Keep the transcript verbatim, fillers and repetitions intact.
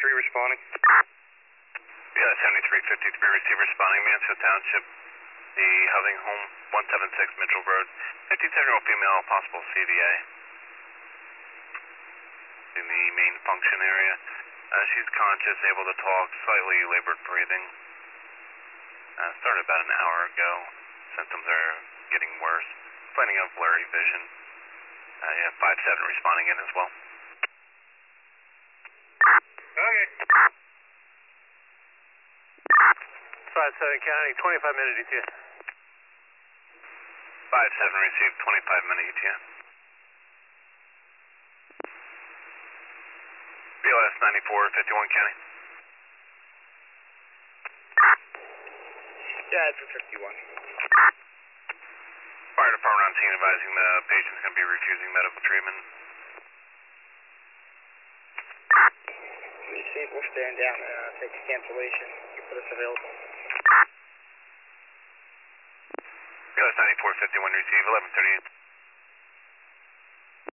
three responding. Yeah, seventy-three fifty-three receive responding, Mansfield Township, the housing home, one seven six Mitchell Road, fifty-seven-year-old female, possible C V A. In the main function area. Uh, she's conscious, able to talk, slightly labored breathing. Uh, started about an hour ago. Symptoms are getting worse. Complaining of blurry vision. Uh, yeah, five seven responding in as well. Okay. five seven County, twenty-five minute E T A. five seven received, twenty-five minute E T A. B L S ninety-four fifty-one County. Yeah, it's a fifty-one. Fire department on scene advising the patient's going to be refusing medical treatment. Receive, we're staring down and uh, take cancellation. You put us available. B L S ninety-four fifty-one receive, eleven thirty-eight.